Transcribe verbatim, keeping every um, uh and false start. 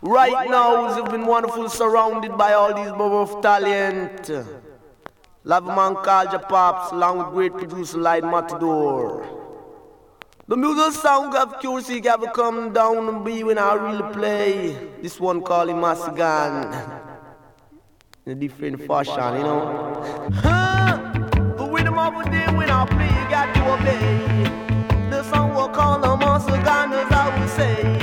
Right now, you've been wonderful, surrounded by all these bubble of talent. Love a man called Japops, along with great producer like Matador. The music sound of Q C ever come down and be when I really play. This one called him Massigan. In a different fashion, you know. Huh? The rhythm of a day when I play, you got to obey. The song will call a Massigan, as I would say.